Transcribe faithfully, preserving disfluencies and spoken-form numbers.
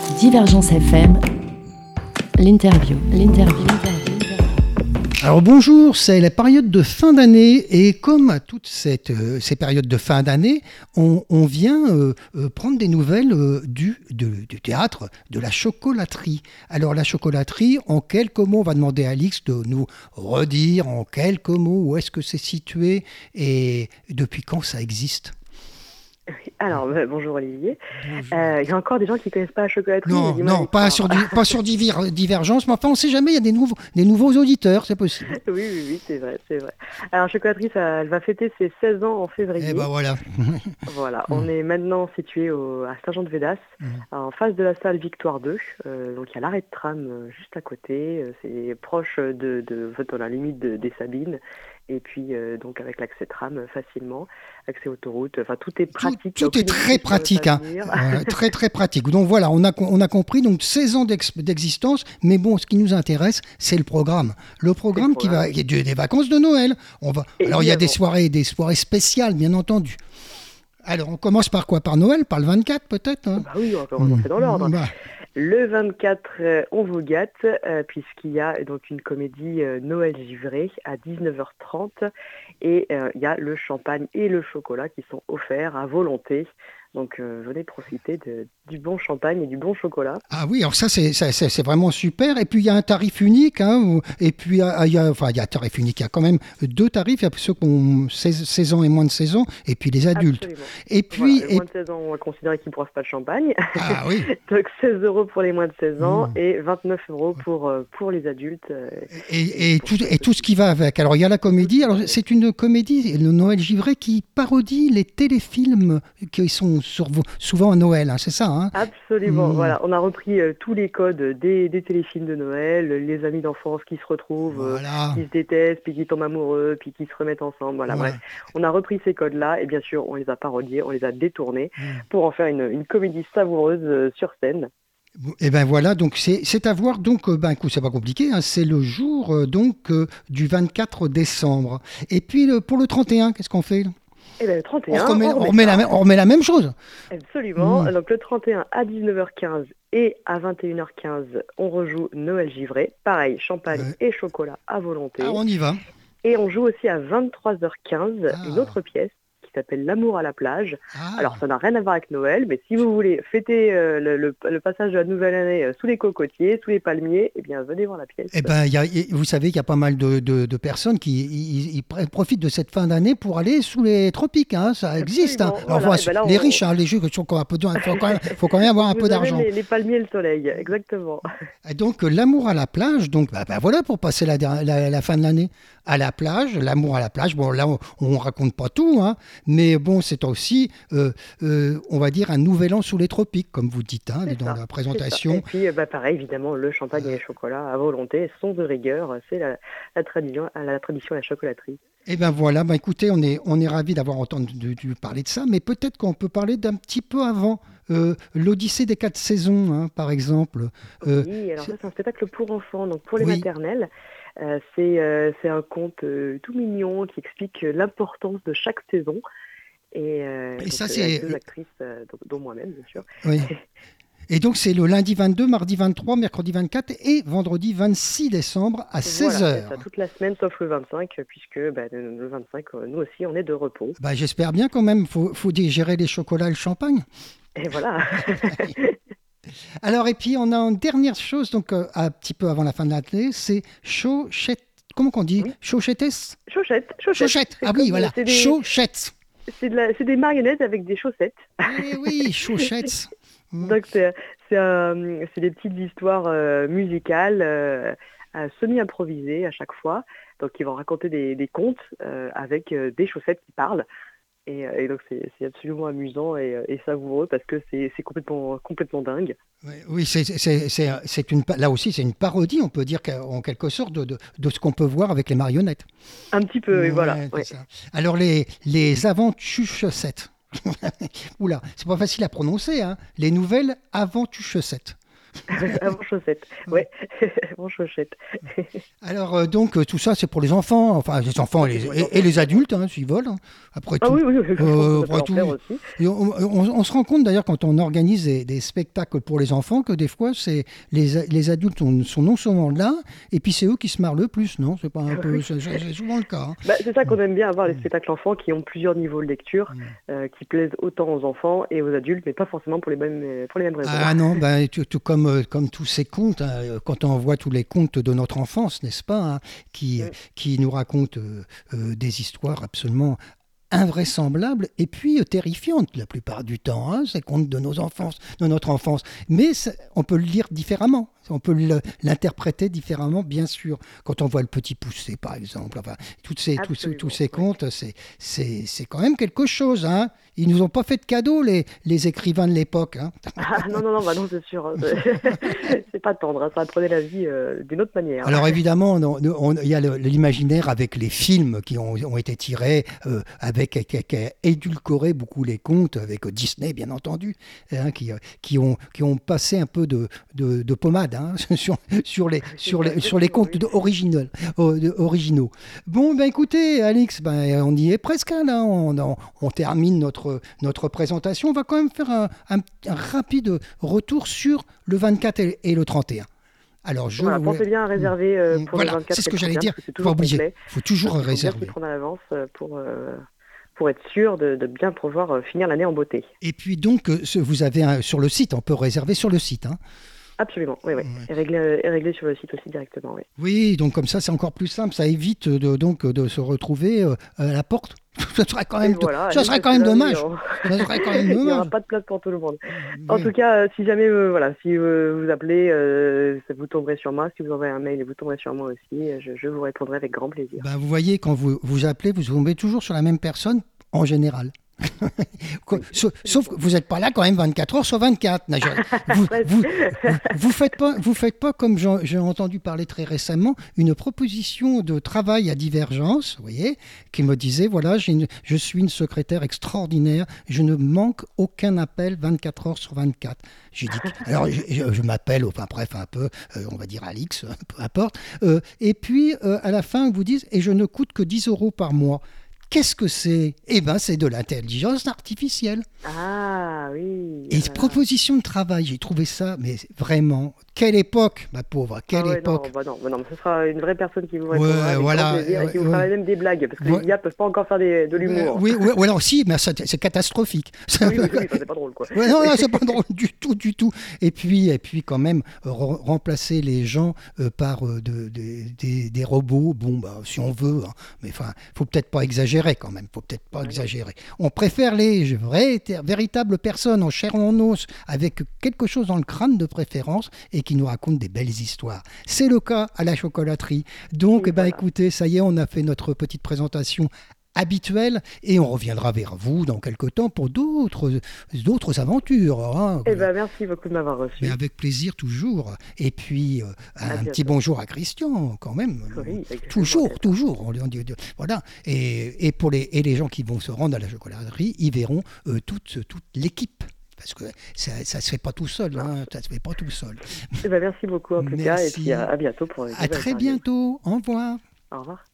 Divergence F M, l'interview, l'interview. Alors bonjour, c'est la période de fin d'année et comme à toutes cette, euh, ces périodes de fin d'année, on, on vient euh, euh, prendre des nouvelles euh, du, de, du théâtre, de la chocolaterie. Alors la chocolaterie, en quelques mots, on va demander à Alix de nous redire en quelques mots où est-ce que c'est situé et depuis quand ça existe. Alors, euh, bonjour Olivier. Il euh, y a encore des gens qui ne connaissent pas la chocolaterie. Non, non, pas sur, pas sur Divir, Divergence, mais enfin, on ne sait jamais, il y a des nouveaux, des nouveaux auditeurs, c'est possible. Oui, oui, oui, c'est vrai, c'est vrai. Alors, chocolaterie, ça, elle va fêter ses seize ans en février. Et ben voilà. Voilà, on est maintenant situé au, à Saint-Jean-de-Védas, mmh. en face de la salle Victoire deux. Euh, donc, il y a l'arrêt de tram euh, juste à côté. Euh, c'est proche de, de, en fait, on a la limite de, des Sabines. Et puis, euh, donc, avec l'accès tram euh, facilement, accès autoroute, enfin, tout est pratique. Tout, tout est très pratique, hein. euh, très, très pratique. Donc, voilà, on a, on a compris, donc, seize ans d'ex, d'existence, mais bon, ce qui nous intéresse, c'est le programme. Le programme, le programme. qui va, qui est des vacances de Noël. On va, alors, il y a des soirées, des soirées spéciales, bien entendu. Alors, on commence par quoi? Par Noël? Par le vingt-quatre, peut-être, hein? Bah oui, on va commencer dans l'ordre. Bah. Le vingt-quatre, euh, on vous gâte, euh, puisqu'il y a donc une comédie euh, Noël givré à dix-neuf heures trente et euh, il y a le champagne et le chocolat qui sont offerts à volonté. Donc euh, venez profiter de, du bon champagne et du bon chocolat. Ah oui, alors ça c'est, ça, c'est, c'est vraiment super. Et puis il y a un tarif unique, hein, où, et puis il y a, enfin il y a un tarif unique, il y a quand même deux tarifs, il y a ceux qui ont seize, seize ans et moins de seize ans, et puis les adultes. Absolument. Et puis voilà, les et... moins de seize ans, on va considérer qu'ils ne boivent pas de champagne. Ah oui. Donc seize euros pour les moins de seize ans mmh. et vingt-neuf euros pour, pour les adultes. Et, et, et, tout, et tout ce qui va avec. Alors il y a la comédie, alors c'est une comédie, le Noël givré, qui parodie les téléfilms qui sont Sur, souvent à Noël, hein, c'est ça, hein? Absolument, mmh. Voilà, on a repris euh, tous les codes des, des téléfilms de Noël, les amis d'enfance qui se retrouvent, voilà. euh, qui se détestent, puis qui tombent amoureux, puis qui se remettent ensemble, voilà, ouais. Bref. On a repris ces codes-là, et bien sûr, on les a parodiés, on les a détournés, mmh. pour en faire une, une comédie savoureuse euh, sur scène. Et ben voilà, donc c'est, c'est à voir, donc, euh, ben, coup, c'est pas compliqué, hein, c'est le jour euh, donc, euh, du vingt-quatre décembre. Et puis le, pour le trente et un, qu'est-ce qu'on fait? Eh ben, le trente et un, on remet, on, remet on, remet la, on remet la même chose. Absolument. Mmh. Donc le trente et un à dix-neuf heures quinze et à vingt et une heures quinze, on rejoue Noël givré. Pareil, champagne ouais. et chocolat à volonté. Ah, on y va. Et on joue aussi à vingt-trois heures quinze ah. une autre pièce qui s'appelle L'amour à la plage. Ah. Alors ça n'a rien à voir avec Noël, mais si vous voulez fêter euh, le, le, le passage de la nouvelle année euh, sous les cocotiers, sous les palmiers, eh bien venez voir la pièce. Eh ben, y a, y, vous savez qu'il y a pas mal de, de, de personnes qui y, y profitent de cette fin d'année pour aller sous les tropiques, hein, ça existe. Hein. Alors, voilà, enfin, ben là, les on... riches, hein, les jeux, il faut quand même, faut quand même avoir un vous peu d'argent. Les, les palmiers et le soleil, exactement. Et donc l'amour à la plage, donc bah, bah, voilà pour passer la, la, la fin de l'année à la plage, l'amour à la plage. Bon là, on, on raconte pas tout, hein, mais bon, c'est aussi, euh, euh, on va dire, un nouvel an sous les tropiques, comme vous dites, hein, dans ça, la présentation. Et puis, bah, pareil, évidemment, le champagne euh... et les chocolats à volonté, sans de rigueur, c'est la, la, tradition, la tradition à la chocolaterie. Eh bien voilà, bah, écoutez, on est, on est ravis d'avoir entendu parler de ça, mais peut-être qu'on peut parler d'un petit peu avant, euh, l'Odyssée des quatre saisons, hein, par exemple. Euh, oui, alors ça, c'est un spectacle pour enfants, donc pour les oui. maternelles. Euh, c'est, euh, c'est un conte euh, tout mignon qui explique l'importance de chaque saison. Et, euh, et donc, ça, euh, c'est... deux actrices, euh, dont moi-même, bien sûr. Oui. Et donc, c'est le lundi vingt-deux, mardi vingt-trois, mercredi vingt-quatre et vendredi vingt-six décembre à seize heures. Voilà, c'est ça, toute la semaine, sauf le vingt-cinq, puisque bah, le vingt-cinq, nous aussi, on est de repos. Bah, j'espère bien quand même. Il faut, faut digérer les chocolats et le champagne. Et voilà. Alors, et puis, on a une dernière chose, donc euh, un petit peu avant la fin de l'année, c'est Chauchette. Comment qu'on dit? Oui. Chauchettes Chauchette. Chauchette. Chauchette. Ah oui, voilà. C'est des... Chauchettes. C'est, de la... c'est des marionnettes avec des chaussettes. Eh oui, Chauchettes. Donc, c'est, c'est, euh, c'est des petites histoires euh, musicales, euh, semi-improvisées à chaque fois. Donc, ils vont raconter des, des contes euh, avec euh, des chaussettes qui parlent. Et, et donc, c'est, c'est absolument amusant et, et savoureux parce que c'est, c'est complètement, complètement dingue. Oui, oui c'est, c'est, c'est, c'est une, là aussi, c'est une parodie, on peut dire, en quelque sorte, de, de, de ce qu'on peut voir avec les marionnettes. Un petit peu, ouais, voilà. Ouais. Ça. Alors, les, les aventuchossettes. Oula, c'est pas facile à prononcer, hein. Les nouvelles aventuchossettes. Avant chaussette, ouais, avant chaussette. Alors euh, donc euh, tout ça c'est pour les enfants, enfin les enfants et les, et, et les adultes hein, s'ils veulent. Hein. Après Ah tout, oui, oui, oui, je pense euh, que ça peut après leur tout, plaire aussi. et on, on- on se rend compte d'ailleurs quand on organise des, des spectacles pour les enfants que des fois c'est les, a- les adultes ont- sont non seulement là et puis c'est eux qui se marrent le plus, non? C'est pas un peu, c'est c'est- c'est souvent le cas. Hein. Bah, c'est ça qu'on aime bien avoir les spectacles enfants qui ont plusieurs niveaux de lecture, Mm. euh, qui plaisent autant aux enfants et aux adultes, mais pas forcément pour les mêmes, euh, pour les mêmes raisons. Ah non, ben, tout, tout comme, euh, comme tous ces contes, hein, euh, quand on voit tous les contes de notre enfance, n'est-ce pas, hein, qui, Mm. qui nous racontent euh, euh, des histoires absolument invraisemblables et puis euh, terrifiantes la plupart du temps, hein, ces contes de nos enfances, de notre enfance. Mais ça- on peut le lire différemment, on peut le- l'interpréter différemment, bien sûr. Quand on voit le Petit Poucet, par exemple, enfin, toutes ces, tous, ces- tous Absolument, ces ouais. contes, c'est, c'est, c'est quand même quelque chose. Hein. Ils nous ont pas fait de cadeaux, les, les écrivains de l'époque. Hein. Ah, non, non, non, bah non, c'est sûr. Hein, c'est c'est pas tendre, hein, ça apprenait la vie euh, d'une autre manière. Alors évidemment, on- on- il y a le- l'imaginaire avec les films qui ont, ont été tirés, euh, avec qui, qui a édulcoré beaucoup les contes, avec Disney bien entendu, hein, qui, euh, qui, ont, qui ont passé un peu de, de, de pommade hein, sur, sur, les, sur, les, sur les contes Oui. de- originaux, euh, de- originaux. Bon, ben écoutez, Alix, ben, on y est presque hein, là, on, on- on termine notre, notre présentation. On va quand même faire un, un- un rapide retour sur le vingt-quatre et, et le trente et un. Alors, je Voilà, voulais- pensez bien à réserver euh, pour Voilà, le vingt-quatre c'est ce que et le j'allais trente et un, dire. parce que c'est Faut toujours obliger. complet. Il faut toujours Donc, il faut bien s'y réserver. prendre à l'avance euh, pour, euh, pour être sûr de, de bien pouvoir euh, finir l'année en beauté. Et puis donc, euh, ce- vous avez un- sur le site, on peut réserver sur le site. Hein. Absolument, oui, oui. Ouais. Et régler, euh, et régler sur le site aussi directement, oui. Oui, donc comme ça, c'est encore plus simple. Ça évite de, donc, de se retrouver euh, à la porte. Ce serait quand même, Et voilà, ça et serait parce quand même que là, oui, dommage. on- Ça serait quand même Il n'y aura dommage. pas de place pour tout le monde. En Oui. tout cas, euh, si jamais euh, voilà, si euh, vous appelez, euh, ça- vous tomberez sur moi. Si vous envoyez un mail, vous tomberez sur moi aussi. Euh, Je, je vous répondrai avec grand plaisir. Ben, vous voyez, quand vous, vous appelez, vous tombez toujours sur la même personne en général. Quoi, sauf, sauf que vous n'êtes pas là quand même vingt-quatre heures sur vingt-quatre. N'a- je- Vous, vous, vous, vous faites pas, vous faites pas comme j'en- j'ai entendu parler très récemment, une proposition de travail à divergence, vous voyez, qui me disait voilà, j'ai une- je suis une secrétaire extraordinaire, je ne manque aucun appel vingt-quatre heures sur vingt-quatre. J'ai dit, que- alors je, je- je m'appelle, enfin bref, un peu, euh, on va dire Alix, peu importe. Euh, et puis euh, à la fin, ils vous disent et je ne coûte que dix euros par mois. Qu'est-ce que c'est? Eh bien, c'est de l'intelligence artificielle. Ah oui. Et voilà. proposition de travail, j'ai trouvé ça, mais vraiment, quelle époque, ma pauvre, quelle Ah ouais, époque. Non, bah non, bah non, mais ce sera une vraie personne qui vous Ouais, répondra avec voilà, grand plaisir et qui ouais, vous fera ouais. même des blagues, parce que Ouais. les I A peuvent pas encore faire des- de l'humour. Euh, oui, oui, oui, alors si, mais ça, c'est catastrophique. Oui, oui, oui, ça, c'est pas drôle, quoi. Ouais, non, non, c'est pas drôle du tout, du tout. Et puis, et puis quand même, euh, re- remplacer les gens euh, par euh, de- de- des, des robots, bon, bah, si on veut, hein, mais enfin, faut peut-être pas exagérer quand même, faut peut-être pas Ouais, exagérer. On préfère les vraies, ter- véritables personnes en chair et en os, avec quelque chose dans le crâne de préférence, et qui nous racontent des belles histoires. C'est le cas à la chocolaterie. Donc, Et eh ben, voilà. écoutez, ça y est, on a fait notre petite présentation habituelle et on reviendra vers vous dans quelques temps pour d'autres d'autres aventures. Hein. Eh ben, merci beaucoup de m'avoir reçu. Mais avec plaisir toujours. Et puis euh, un bientôt. petit bonjour à Christian quand même. Oui, avec Toujours, plaisir. toujours. On lui dit- voilà. Et, et pour les et les gens qui vont se rendre à la chocolaterie, ils verront euh, toute toute l'équipe. Parce que ça ne se fait pas tout seul, hein, ça se fait pas tout seul. Eh ben, merci beaucoup en tout cas, et Merci. puis à, à bientôt pour une À nouvelle très interview. bientôt. Au revoir. Au revoir.